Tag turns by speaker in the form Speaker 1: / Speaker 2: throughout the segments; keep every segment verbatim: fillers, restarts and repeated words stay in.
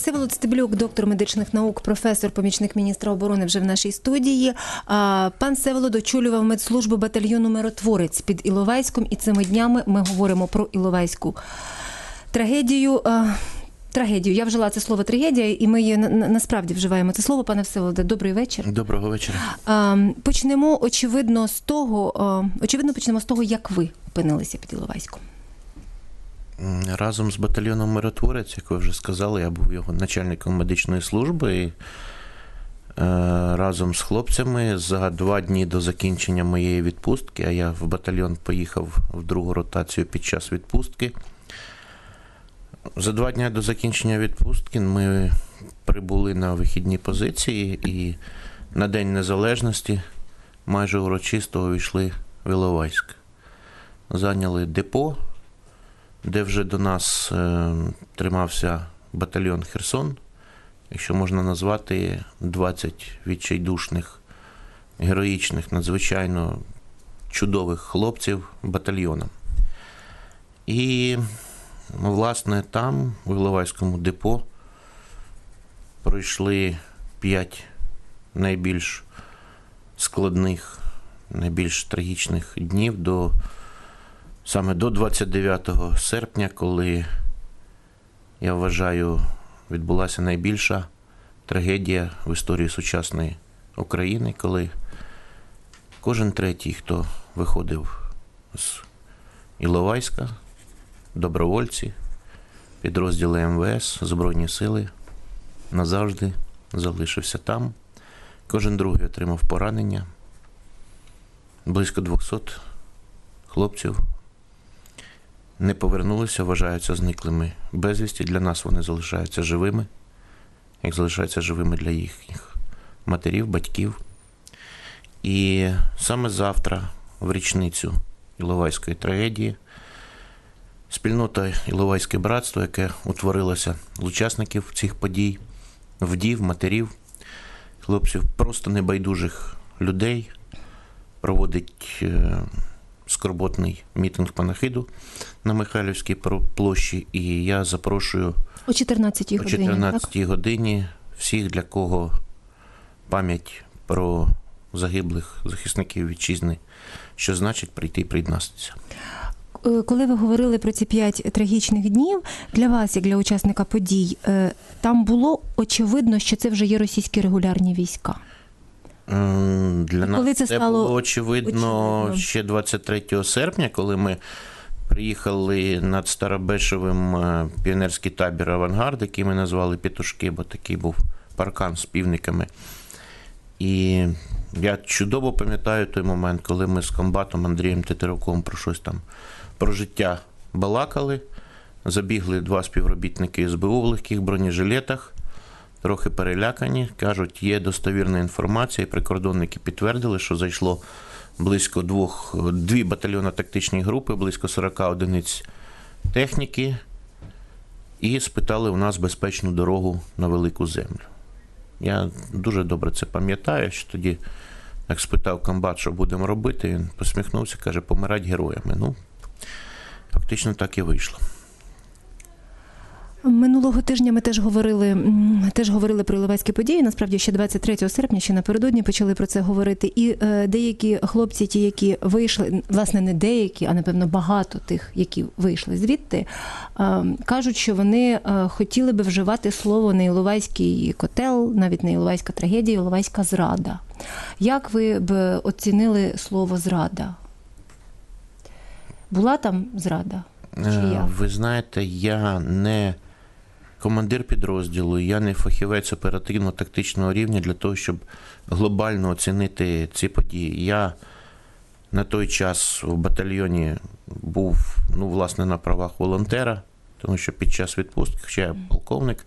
Speaker 1: Всеволод Стеблюк, доктор медичних наук, професор, помічник міністра оборони вже в нашій студії. Пан Всеволод очолював медслужбу батальйону «Миротворець» під Іловайськом, і цими днями ми говоримо про Іловайську трагедію. Трагедію. Я вжила це слово «трагедія», і ми її насправді вживаємо це слово. Пане Всеволоде, добрий вечір.
Speaker 2: Доброго вечора.
Speaker 1: Почнемо, очевидно, з того, очевидно, почнемо з того, як ви опинилися під Іловайськом.
Speaker 2: Разом з батальйоном «Миротворець», як ви вже сказали, я був його начальником медичної служби, і разом з хлопцями за два дні до закінчення моєї відпустки, а я в батальйон поїхав в другу ротацію під час відпустки, за два дні до закінчення відпустки ми прибули на вихідні позиції і на День Незалежності майже урочисто увійшли в Іловайськ. Зайняли депо, де вже до нас е, тримався батальйон «Херсон», якщо можна назвати двадцять відчайдушних, героїчних, надзвичайно чудових хлопців батальйоном. І, власне, там, в Іловайському депо, пройшли п'ять найбільш складних, найбільш трагічних днів до Саме до двадцять дев'ятого серпня, коли, я вважаю, відбулася найбільша трагедія в історії сучасної України, коли кожен третій, хто виходив з Іловайська, добровольці, підрозділи ем ве ес, Збройні сили, назавжди залишився там. Кожен другий отримав поранення. Близько двохсот хлопців не повернулися, вважаються зниклими безвісті. Для нас вони залишаються живими, як залишаються живими для їхніх матерів, батьків. І саме завтра, в річницю Іловайської трагедії, спільнота «Іловайське братство», яке утворилося з учасників цих подій, вдів, матерів, хлопців, просто небайдужих людей, проводить скорботний мітинг панахиду на Михайлівській площі, і я запрошую
Speaker 1: о чотирнадцятій годині,
Speaker 2: о чотирнадцятій годині всіх, для кого пам'ять про загиблих захисників вітчизни, що значить прийти і приєднатися.
Speaker 1: Коли ви говорили про ці п'ять трагічних днів, для вас, як для учасника подій, там було очевидно, що це вже є російські регулярні війська?
Speaker 2: Для нас
Speaker 1: коли
Speaker 2: це,
Speaker 1: це
Speaker 2: було очевидно, очевидно ще двадцять третього серпня, коли ми приїхали над Старобешевим піонерський табір «Авангард», який ми назвали «Петушки», бо такий був паркан з півниками. І я чудово пам'ятаю той момент, коли ми з комбатом Андрієм Тетеруком про щось там, про життя балакали. Забігли два співробітники ес бе у в легких бронежилетах, трохи перелякані. Кажуть, є достовірна інформація, і прикордонники підтвердили, що зайшло близько двох, дві батальйонно-тактичні групи, близько сорок одиниць техніки, і спитали у нас безпечну дорогу на Велику Землю. Я дуже добре це пам'ятаю, що тоді, як спитав комбат, що будемо робити, він посміхнувся, каже, помирать героями. Ну, фактично так і вийшло.
Speaker 1: Минулого тижня ми теж говорили, теж говорили про Іловайські події. Насправді, ще двадцять третього серпня, ще напередодні почали про це говорити. І деякі хлопці, ті, які вийшли, власне, не деякі, а, напевно, багато тих, які вийшли звідти, кажуть, що вони хотіли би вживати слово не Іловайський котел, навіть не Іловайська трагедія, Іловайська зрада. Як ви б оцінили слово «зрада»? Була там зрада?
Speaker 2: Ви знаєте, я не командир підрозділу, я не фахівець оперативно-тактичного рівня для того, щоб глобально оцінити ці події. Я на той час в батальйоні був, ну, власне, на правах волонтера, тому що під час відпустки, хоча я полковник,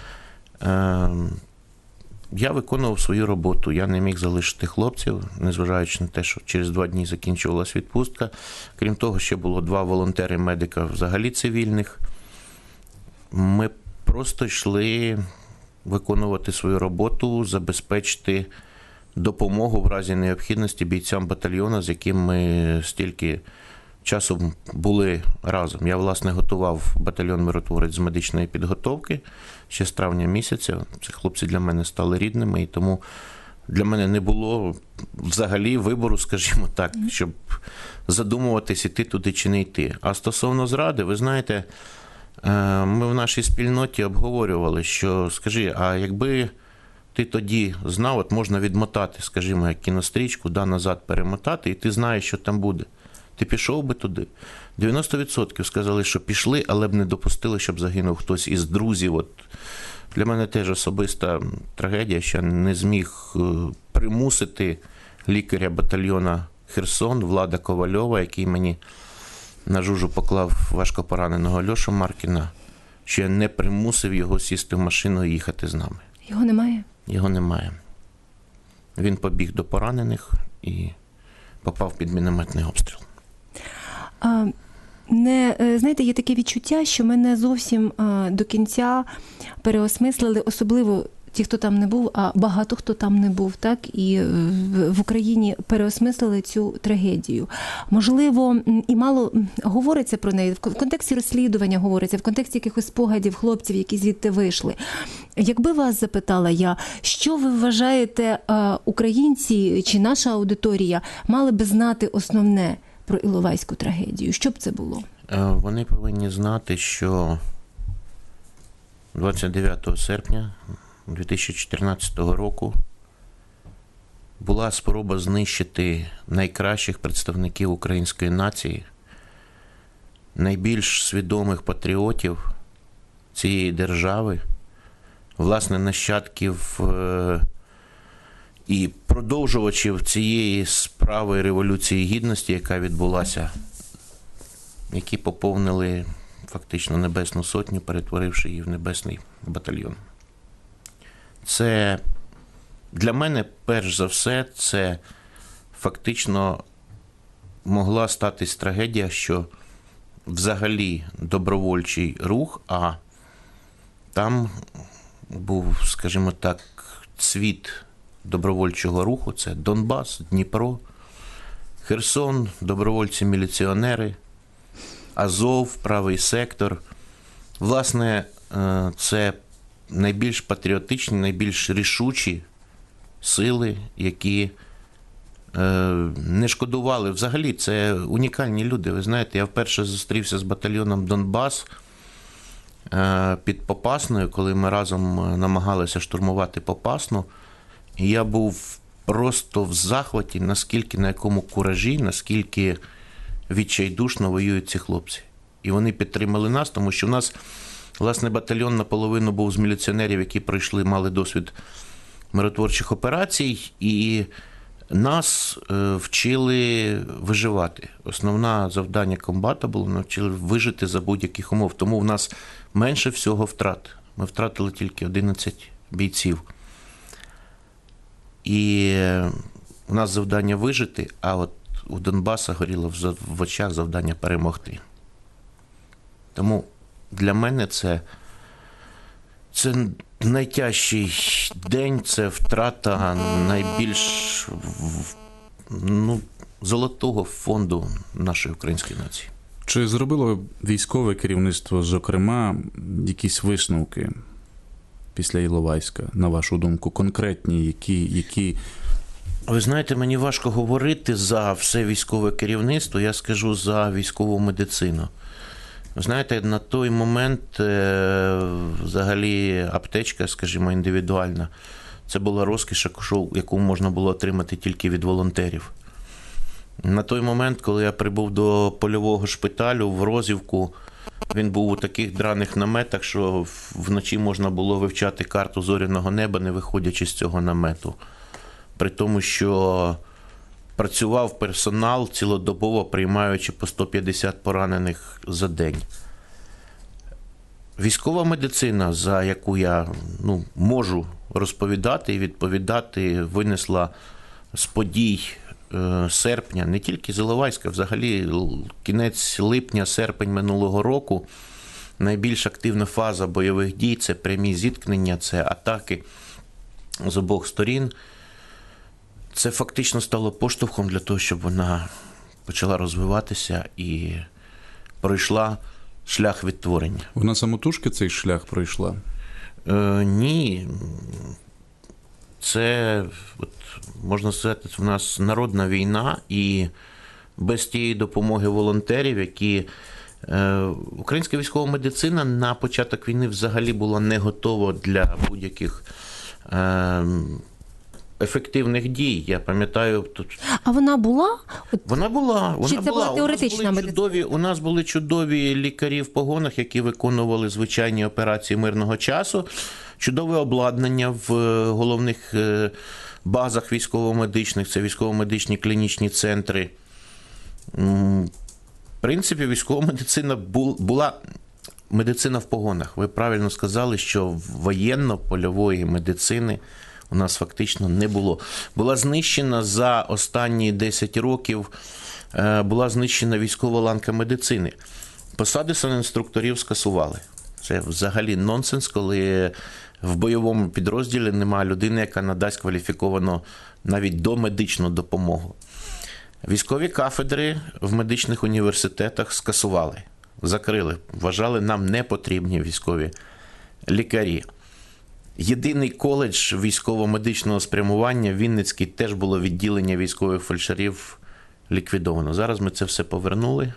Speaker 2: я виконував свою роботу, я не міг залишити хлопців, незважаючи на те, що через два дні закінчувалась відпустка. Крім того, ще було два волонтери-медика взагалі цивільних. Ми просто йшли виконувати свою роботу, забезпечити допомогу в разі необхідності бійцям батальйону, з яким ми стільки часу були разом. Я, власне, готував батальйон «Миротворець» з медичної підготовки ще з травня місяця. Ці хлопці для мене стали рідними, і тому для мене не було взагалі вибору, скажімо так, щоб задумуватись, іти туди чи не йти. А стосовно зради, ви знаєте, ми в нашій спільноті обговорювали, що, скажи, а якби ти тоді знав, от можна відмотати, скажімо, як кінострічку, да, назад перемотати, і ти знаєш, що там буде. Ти пішов би туди. дев'яносто відсотків сказали, що пішли, але б не допустили, щоб загинув хтось із друзів. От для мене теж особиста трагедія, що не зміг примусити лікаря батальйона «Херсон» Влада Ковальова, який мені на жужу поклав важкопораненого Льошу Маркіна, що я не примусив його сісти в машину і їхати з нами.
Speaker 1: Його немає?
Speaker 2: Його немає. Він побіг до поранених і попав під мінометний обстріл.
Speaker 1: А, не, знаєте, є таке відчуття, що ми не зовсім а, до кінця переосмислили, особливо ті, хто там не був, а багато хто там не був, так, і в, в Україні переосмислили цю трагедію. Можливо, і мало говориться про неї, в контексті розслідування говориться, в контексті якихось спогадів хлопців, які звідти вийшли. Якби вас запитала я, що ви вважаєте, українці чи наша аудиторія мали би знати основне про Іловайську трагедію? Що б це було?
Speaker 2: Вони повинні знати, що двадцять дев'ятого серпня дві тисячі чотирнадцятого року була спроба знищити найкращих представників української нації, найбільш свідомих патріотів цієї держави, власне, нащадків і продовжувачів цієї справи Революції Гідності, яка відбулася, які поповнили фактично Небесну Сотню, перетворивши її в Небесний батальйон. Це для мене, перш за все, це фактично могла статись трагедія, що взагалі добровольчий рух, а там був, скажімо так, цвіт добровольчого руху, це Донбас, Дніпро, Херсон, добровольці-міліціонери, Азов, правий сектор. Власне, це найбільш патріотичні, найбільш рішучі сили, які не шкодували. Взагалі, це унікальні люди. Ви знаєте, я вперше зустрівся з батальйоном Донбас під Попасною, коли ми разом намагалися штурмувати Попасну. І я був просто в захваті, наскільки, на якому куражі, наскільки відчайдушно воюють ці хлопці. І вони підтримали нас, тому що в нас, власне, батальйон наполовину був з міліціонерів, які пройшли, мали досвід миротворчих операцій, і нас вчили виживати. Основне завдання комбата було навчили вижити за будь-яких умов. Тому в нас менше всього втрат. Ми втратили тільки одинадцять бійців. І у нас завдання вижити, а от у Донбаса горіло в очах завдання перемогти. Тому для мене це, це найтяжчий день, це втрата найбільш ну, золотого фонду нашої української нації.
Speaker 3: Чи зробило військове керівництво, зокрема, якісь висновки після Іловайська, на вашу думку, конкретні, які, які...
Speaker 2: Ви знаєте, мені важко говорити за все військове керівництво, я скажу за військову медицину. Ви знаєте, на той момент взагалі аптечка, скажімо, індивідуальна, це була розкіш, яку можна було отримати тільки від волонтерів. На той момент, коли я прибув до польового шпиталю в Розівку, він був у таких драних наметах, що вночі можна було вивчати карту зоряного неба, не виходячи з цього намету. При тому, що працював персонал цілодобово, приймаючи по сто п'ятдесят поранених за день. Військова медицина, за яку я ну, можу розповідати і відповідати, винесла з подій серпня, не тільки з Іловайська, взагалі кінець липня, серпень минулого року, найбільш активна фаза бойових дій – це прямі зіткнення, це атаки з обох сторін. Це фактично стало поштовхом для того, щоб вона почала розвиватися і пройшла шлях відтворення.
Speaker 3: Вона самотужки цей шлях пройшла?
Speaker 2: Е, ні. Це, от, можна сказати, в нас народна війна, і без тієї допомоги волонтерів, які... Е, українська військова медицина на початок війни взагалі була не готова для будь-яких е, ефективних дій. Я пам'ятаю, тут...
Speaker 1: А вона була? От...
Speaker 2: Вона була. Вона
Speaker 1: Чи це була
Speaker 2: була.
Speaker 1: теоретична
Speaker 2: у нас були
Speaker 1: медицина?
Speaker 2: чудові, у нас були чудові лікарі в погонах, які виконували звичайні операції мирного часу. Чудове обладнання в головних базах військово-медичних, це військово-медичні клінічні центри. В принципі, військова медицина була медицина в погонах. Ви правильно сказали, що воєнно-польової медицини у нас фактично не було. Була знищена за останні десять років, була знищена військова ланка медицини. Посади санінструкторів скасували. Це взагалі нонсенс, коли в бойовому підрозділі немає людини, яка надасть кваліфіковану навіть домедичну допомогу. Військові кафедри в медичних університетах скасували, закрили. Вважали, нам не потрібні військові лікарі. Єдиний коледж військово-медичного спрямування, Вінницький, теж було відділення військових фельдшерів ліквідовано. Зараз ми це все повернули.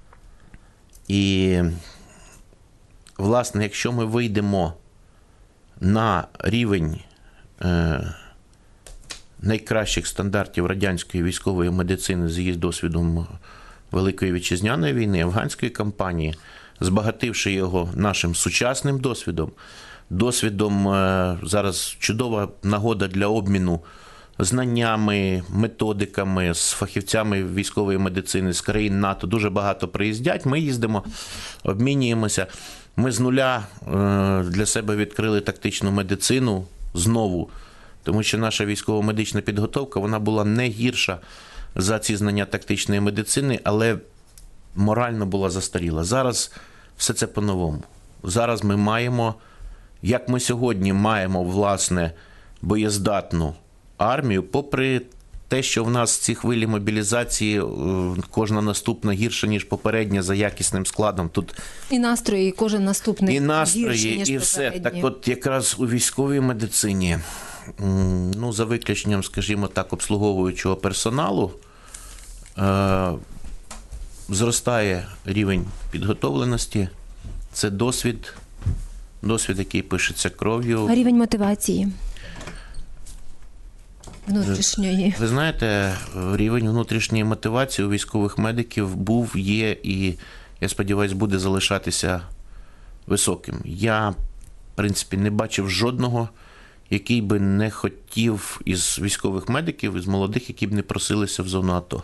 Speaker 2: І, власне, якщо ми вийдемо на рівень е, найкращих стандартів радянської військової медицини з її досвідом Великої Вітчизняної війни, афганської кампанії, збагативши його нашим сучасним досвідом, досвідом, зараз чудова нагода для обміну знаннями, методиками з фахівцями військової медицини з країн НАТО. Дуже багато приїздять, ми їздимо, обмінюємося. Ми з нуля для себе відкрили тактичну медицину знову, тому що наша військово-медична підготовка, вона була не гірша за ці знання тактичної медицини, але морально була застаріла. Зараз все це по-новому. Зараз ми маємо, як ми сьогодні маємо, власне, боєздатну армію, попри те, що в нас ці хвилі мобілізації кожна наступна гірша, ніж попередня за якісним складом. Тут
Speaker 1: і настрої, і кожен наступний
Speaker 2: і настрої,
Speaker 1: гірші, ніж
Speaker 2: і все.
Speaker 1: попередні.
Speaker 2: Так от якраз у військовій медицині, ну, за виключенням, скажімо так, обслуговуючого персоналу, е- зростає рівень підготовленості. Це досвід, досвід, який пишеться кров'ю.
Speaker 1: А рівень мотивації внутрішньої?
Speaker 2: Ви знаєте, рівень внутрішньої мотивації у військових медиків був, є і, я сподіваюся, буде залишатися високим. Я, в принципі, не бачив жодного, який би не хотів із військових медиків, із молодих, які б не просилися в зону АТО.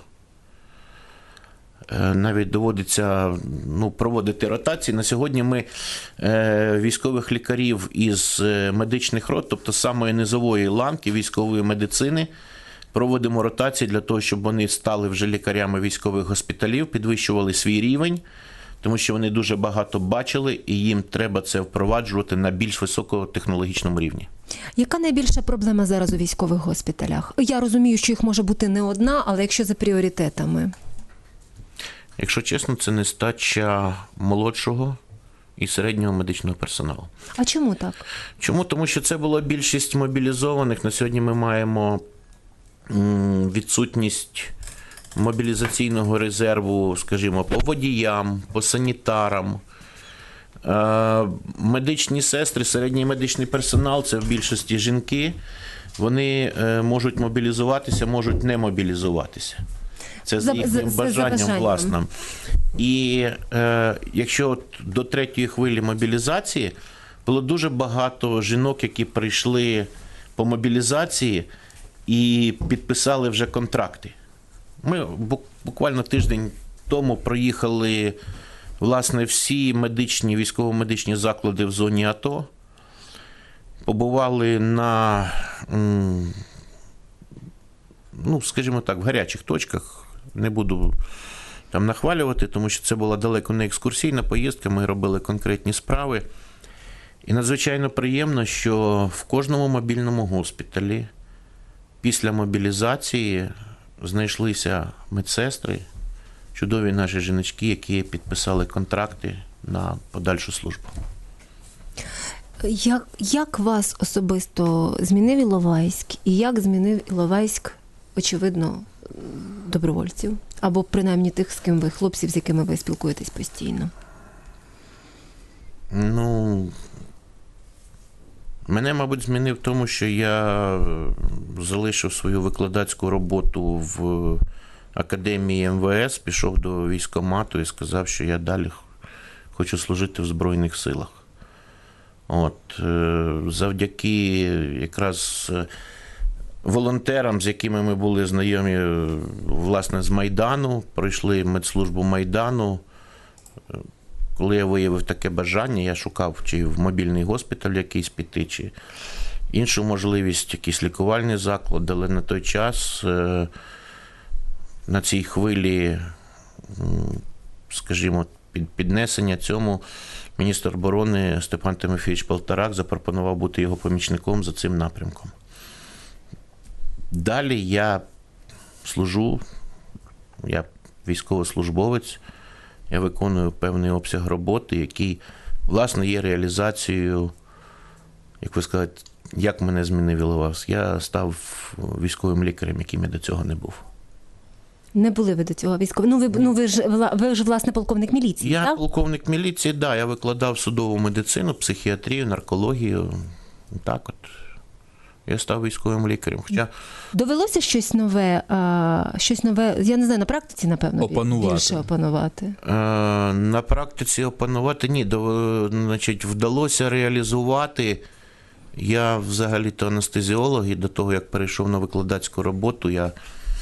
Speaker 2: Навіть доводиться ну, проводити ротації. На сьогодні ми е, військових лікарів із медичних рот, тобто самої низової ланки військової медицини, проводимо ротації для того, щоб вони стали вже лікарями військових госпіталів, підвищували свій рівень, тому що вони дуже багато бачили, і їм треба це впроваджувати на більш високотехнологічному рівні.
Speaker 1: Яка найбільша проблема зараз у військових госпіталях? Я розумію, що їх може бути не одна, але якщо за пріоритетами?
Speaker 2: Якщо чесно, це нестача молодшого і середнього медичного персоналу.
Speaker 1: А чому так?
Speaker 2: Чому? Тому що це була більшість мобілізованих. На сьогодні ми маємо відсутність мобілізаційного резерву, скажімо, по водіям, по санітарам. Медичні сестри, середній медичний персонал – це в більшості жінки. Вони можуть мобілізуватися, можуть не мобілізуватися. Це з їхнім бажанням власним. І е, якщо от до третьої хвилі мобілізації, було дуже багато жінок, які прийшли по мобілізації і підписали вже контракти. Ми буквально тиждень тому проїхали, власне, всі медичні, військово-медичні заклади в зоні АТО, побували на, ну, скажімо так, в гарячих точках. Не буду там нахвалювати, тому що це була далеко не екскурсійна поїздка, ми робили конкретні справи. І надзвичайно приємно, що в кожному мобільному госпіталі після мобілізації знайшлися медсестри, чудові наші жіночки, які підписали контракти на подальшу службу.
Speaker 1: Як, як вас особисто змінив Іловайськ і як змінив Іловайськ, очевидно, добровольців? Або принаймні тих, з ким ви, хлопців, з якими ви спілкуєтесь постійно?
Speaker 2: Ну, мене, мабуть, змінив в тому, що я залишив свою викладацьку роботу в академії ем ве ес, пішов до військкомату і сказав, що я далі хочу служити в Збройних силах. От, завдяки якраз волонтерам, з якими ми були знайомі, власне, з Майдану, пройшли медслужбу Майдану. Коли я виявив таке бажання, я шукав, чи в мобільний госпіталь якийсь піти, чи іншу можливість, якийсь лікувальний заклад, але на той час, на цій хвилі, скажімо, піднесення цьому, міністр оборони Степан Тимофійович Полторак запропонував бути його помічником за цим напрямком. Далі я служу, я військовослужбовець, я виконую певний обсяг роботи, який, власне, є реалізацією, як ви сказати, як мене змінив Іловайськ. Я став військовим лікарем, яким я до цього не був.
Speaker 1: Не були ви до цього військовим? Ну, ви, ну, ви, ж, ви ж, власне, полковник міліції,
Speaker 2: Я
Speaker 1: так?
Speaker 2: полковник міліції, так. Да, я викладав судову медицину, психіатрію, наркологію. Так от. Я став військовим лікарем. Хоча...
Speaker 1: Довелося щось нове, а, щось нове, я не знаю, на практиці, напевно,
Speaker 3: Опанувати.
Speaker 1: більше опанувати?
Speaker 2: Е, на практиці опанувати ні. До, значить, вдалося реалізувати. Я взагалі-то анестезіолог, і до того, як перейшов на викладацьку роботу, я,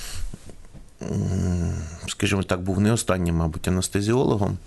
Speaker 2: скажімо так, був не останнім, мабуть, анестезіологом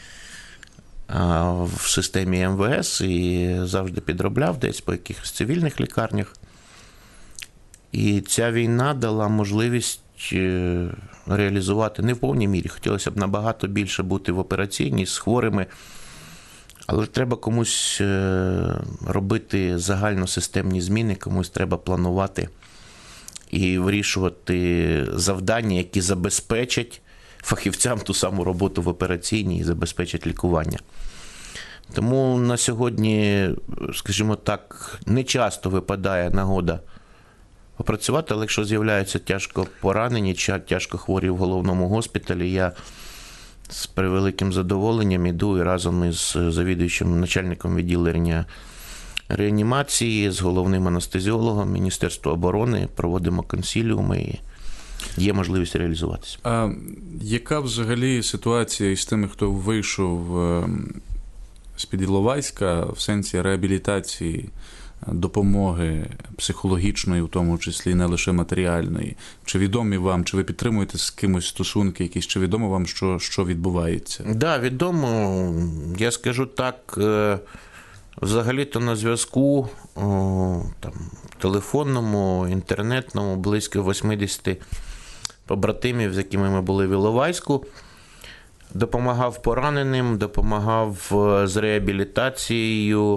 Speaker 2: в системі ем ве ес і завжди підробляв десь по якихось цивільних лікарнях. І ця війна дала можливість реалізувати не в повній мірі. Хотілося б набагато більше бути в операційній з хворими, але треба комусь робити загальносистемні зміни, комусь треба планувати і вирішувати завдання, які забезпечать фахівцям ту саму роботу в операційній і забезпечать лікування. Тому на сьогодні, скажімо так, не часто випадає нагода попрацювати, але якщо з'являються тяжко поранені, тяжко хворі в головному госпіталі, я з превеликим задоволенням іду і разом із завідуючим начальником відділення реанімації, з головним анестезіологом Міністерства оборони проводимо консиліуми і є можливість реалізуватися.
Speaker 3: А яка взагалі ситуація із тими, хто вийшов з-під Іловайська в сенсі реабілітації, допомоги психологічної, в тому числі не лише матеріальної? Чи відомі вам, чи ви підтримуєте з кимось стосунки якісь, чи відомо вам, що, що відбувається? Так,
Speaker 2: да, відомо. Я скажу так, взагалі-то на зв'язку там, телефонному, інтернетному, близько вісімдесят побратимів, з якими ми були в Іловайську. Допомагав пораненим, допомагав з реабілітацією.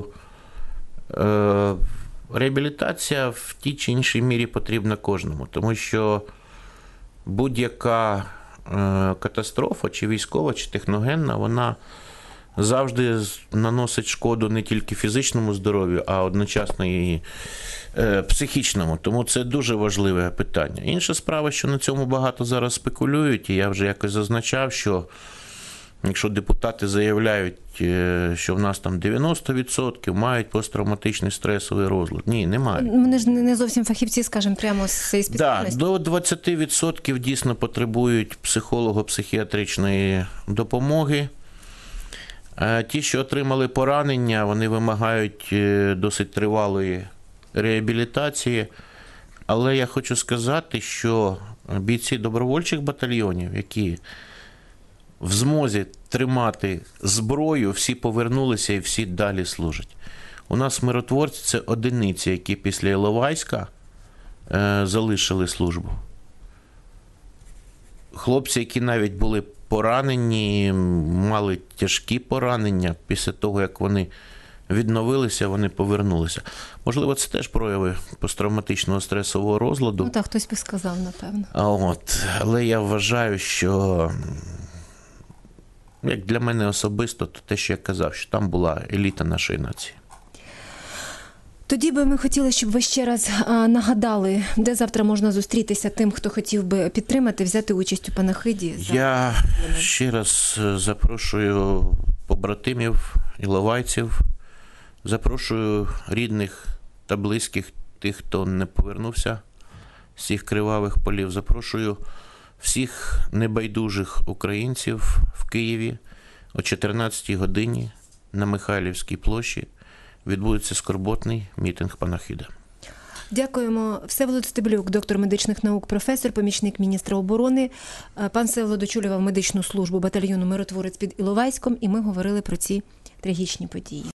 Speaker 2: Реабілітація в тій чи іншій мірі потрібна кожному, тому що будь-яка катастрофа, чи військова, чи техногенна, вона завжди наносить шкоду не тільки фізичному здоров'ю, а одночасно і психічному. Тому це дуже важливе питання. Інша справа, що на цьому багато зараз спекулюють, і я вже якось зазначав, що якщо депутати заявляють, що в нас там дев'яносто відсотків мають посттравматичний стресовий розлад. Ні, немає.
Speaker 1: Вони ж не зовсім фахівці, скажімо, прямо з цієї спеціальності.
Speaker 2: Да, до двадцять відсотків дійсно потребують психолого-психіатричної допомоги. Ті, що отримали поранення, вони вимагають досить тривалої реабілітації. Але я хочу сказати, що бійці добровольчих батальйонів, які в змозі тримати зброю, всі повернулися і всі далі служать. У нас миротворці – це одиниці, які після Іловайська е, залишили службу. Хлопці, які навіть були поранені, мали тяжкі поранення, після того, як вони відновилися, вони повернулися. Можливо, це теж прояви посттравматичного стресового розладу.
Speaker 1: Ну так, хтось би сказав, напевно.
Speaker 2: А от, але я вважаю, що як для мене особисто, то те, що я казав, що там була еліта нашої нації.
Speaker 1: Тоді би ми хотіли, щоб ви ще раз а, нагадали, де завтра можна зустрітися тим, хто хотів би підтримати, взяти участь у панахиді. За...
Speaker 2: Я ще раз запрошую побратимів, іловайців, запрошую рідних та близьких, тих, хто не повернувся з цих кривавих полів. Запрошую всіх небайдужих українців в Києві о чотирнадцятій годині на Михайлівській площі. Відбудеться скорботний мітинг панахида.
Speaker 1: Дякуємо. Всеволод Стеблюк, доктор медичних наук, професор, помічник міністра оборони. Пан Всеволод очолював медичну службу батальйону «Миротворець» під Іловайськом, і ми говорили про ці трагічні події.